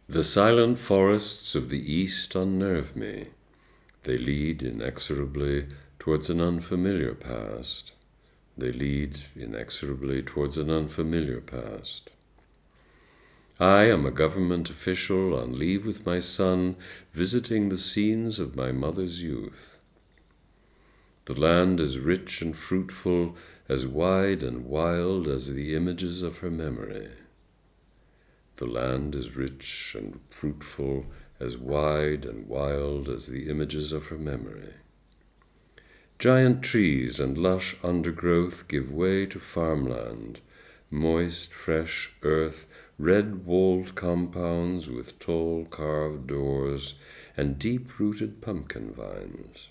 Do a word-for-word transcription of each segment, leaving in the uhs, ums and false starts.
The silent forests of the east unnerve me. They lead inexorably towards an unfamiliar past. They lead inexorably towards an unfamiliar past. I am a government official on leave with my son, visiting the scenes of my mother's youth. The land is rich and fruitful, as wide and wild as the images of her memory. The land is rich and fruitful, as wide and wild as the images of her memory. Giant trees and lush undergrowth give way to farmland, moist, fresh earth, red-walled compounds with tall carved doors, and deep-rooted pumpkin vines.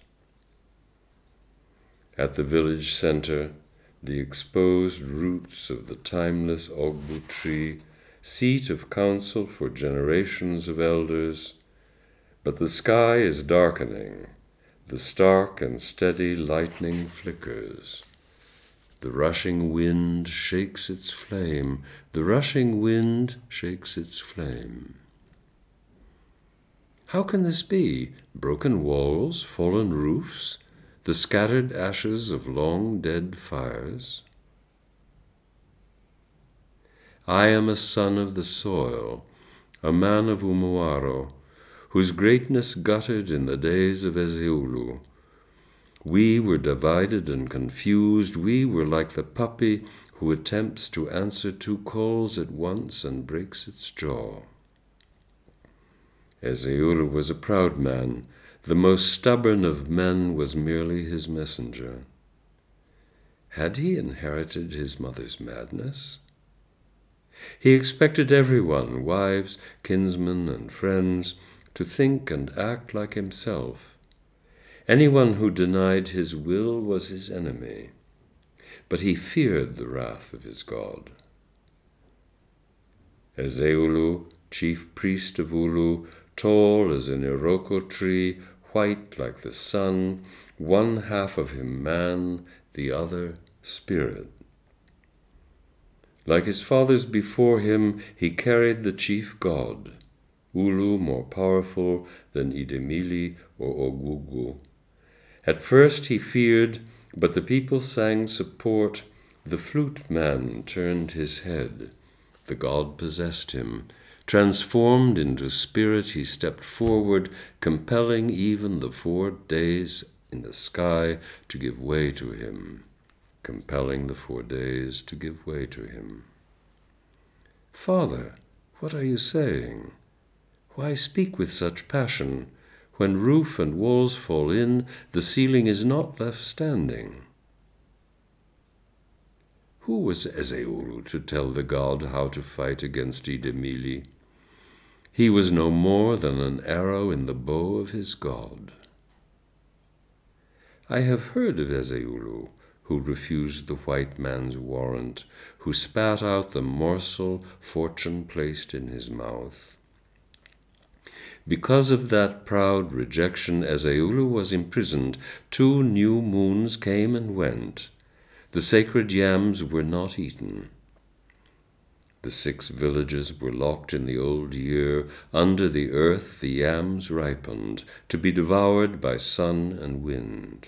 At the village centre, the exposed roots of the timeless ogbu tree, seat of council for generations of elders, but the sky is darkening, the stark and steady lightning flickers. The rushing wind shakes its flame, the rushing wind shakes its flame. How can this be? Broken walls, fallen roofs, the scattered ashes of long dead fires? I am a son of the soil, a man of Umuaro, whose greatness guttered in the days of Ezeulu. We were divided and confused. We were like the puppy who attempts to answer two calls at once and breaks its jaw. Ezeulu was a proud man. The most stubborn of men was merely his messenger. Had he inherited his mother's madness? He expected everyone, wives, kinsmen, and friends, to think and act like himself. Anyone who denied his will was his enemy, but he feared the wrath of his god. Ezeulu, chief priest of Ulu, tall as an iroko tree, white like the sun, one half of him man, the other spirit. Like his fathers before him, he carried the chief god, Ulu more powerful than Idemili or Ogugu. At first he feared, but the people sang support. The flute man turned his head. The god possessed him. Transformed into spirit, he stepped forward, compelling even the four days in the sky to give way to him. compelling the four days to give way to him. Father, what are you saying? Why speak with such passion? When roof and walls fall in, the ceiling is not left standing. Who was Ezeulu to tell the god how to fight against Idemili? He was no more than an arrow in the bow of his god. I have heard of Ezeulu, who refused the white man's warrant, who spat out the morsel fortune placed in his mouth. Because of that proud rejection, Ezeulu was imprisoned. Two new moons came and went. The sacred yams were not eaten. The six villages were locked in the old year. Under the earth the yams ripened, to be devoured by sun and wind.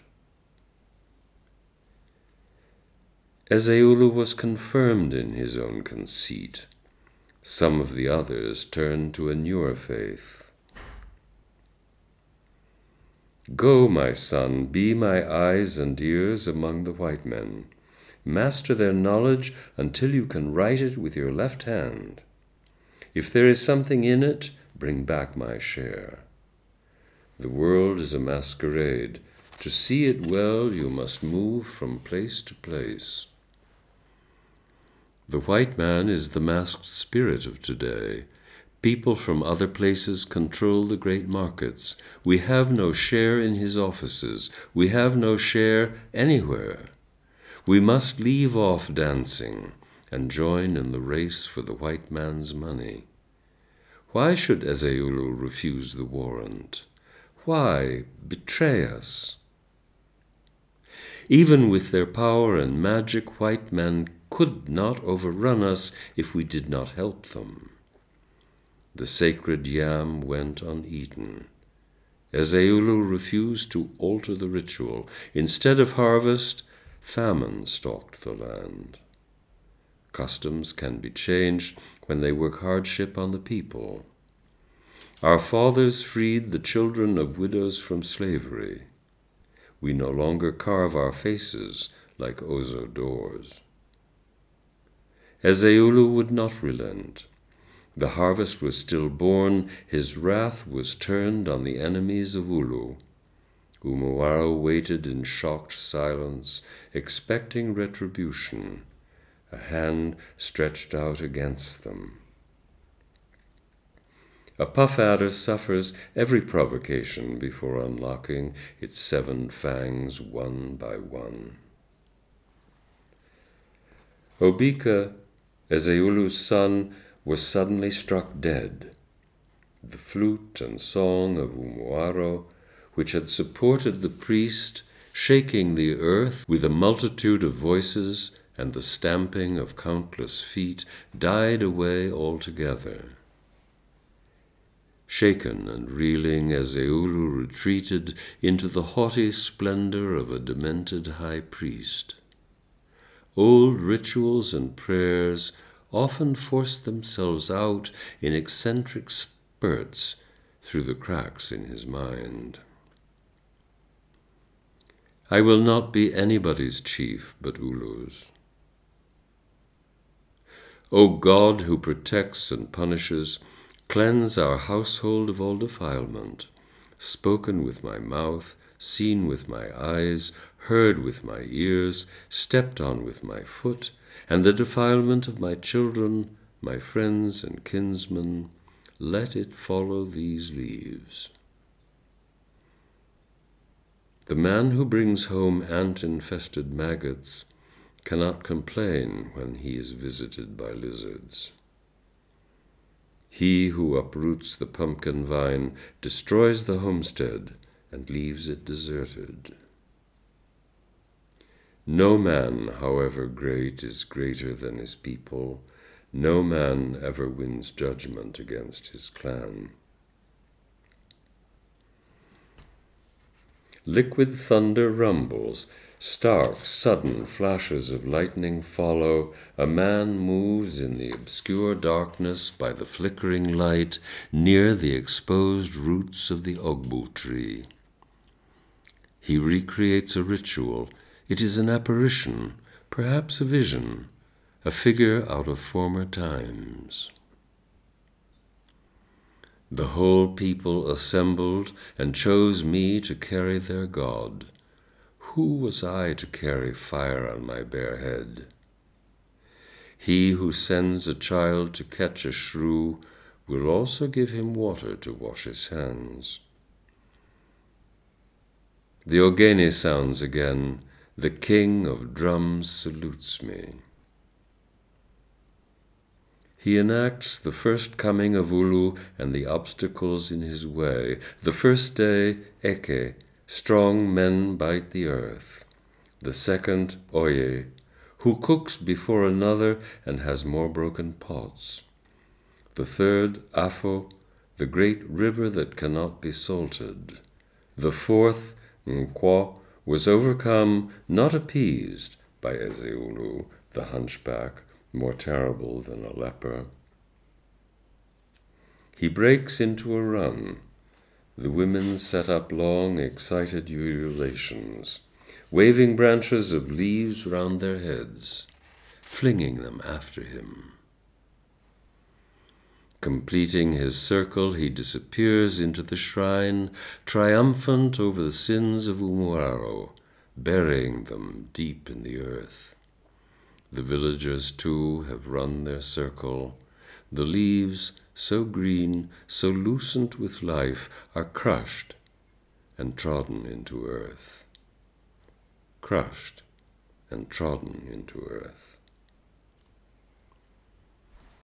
Ezeulu was confirmed in his own conceit. Some of the others turned to a newer faith. Go, my son, be my eyes and ears among the white men. Master their knowledge until you can write it with your left hand. If there is something in it, bring back my share. The world is a masquerade. To see it well, you must move from place to place. The white man is the masked spirit of today. People from other places control the great markets. We have no share in his offices. We have no share anywhere. We must leave off dancing and join in the race for the white man's money. Why should Ezeulu refuse the warrant? Why betray us? Even with their power and magic, white men could not overrun us if we did not help them. The sacred yam went uneaten. Ezeulu refused to alter the ritual. Instead of harvest, famine stalked the land. Customs can be changed when they work hardship on the people. Our fathers freed the children of widows from slavery. We no longer carve our faces like Ozo doors. Ezeulu would not relent. The harvest was still born. His wrath was turned on the enemies of Ulu. Umuaro waited in shocked silence, expecting retribution, a hand stretched out against them. A puff adder suffers every provocation before unlocking its seven fangs one by one. Obika, Ezeulu's son, was suddenly struck dead. The flute and song of Umuaro, which had supported the priest, shaking the earth with a multitude of voices and the stamping of countless feet, died away altogether. Shaken and reeling, Ezeulu retreated into the haughty splendor of a demented high priest. Old rituals and prayers often forced themselves out in eccentric spurts through the cracks in his mind. I will not be anybody's chief but Ulu's. O God, who protects and punishes, cleanse our household of all defilement, spoken with my mouth, seen with my eyes, heard with my ears, stepped on with my foot, and the defilement of my children, my friends and kinsmen, let it follow these leaves. The man who brings home ant-infested maggots cannot complain when he is visited by lizards. He who uproots the pumpkin vine destroys the homestead and leaves it deserted. No man, however great, is greater than his people. No man ever wins judgment against his clan. Liquid thunder rumbles. Stark, sudden flashes of lightning follow. A man moves in the obscure darkness by the flickering light near the exposed roots of the ogbu tree. He recreates a ritual. It is an apparition, perhaps a vision, a figure out of former times. The whole people assembled and chose me to carry their god. Who was I to carry fire on my bare head? He who sends a child to catch a shrew will also give him water to wash his hands. The ogene sounds again. The king of drums salutes me. He enacts the first coming of Ulu and the obstacles in his way. The first day, Eke, strong men bite the earth. The second, Oye, who cooks before another and has more broken pots. The third, Afo, the great river that cannot be salted. The fourth, Nkwo, was overcome, not appeased, by Ezeulu, the hunchback, more terrible than a leper. He breaks into a run. The women set up long, excited ululations, waving branches of leaves round their heads, flinging them after him. Completing his circle, he disappears into the shrine, triumphant over the sins of Umuaro, burying them deep in the earth. The villagers, too, have run their circle. The leaves, so green, so lucent with life, are crushed and trodden into earth. Crushed and trodden into earth.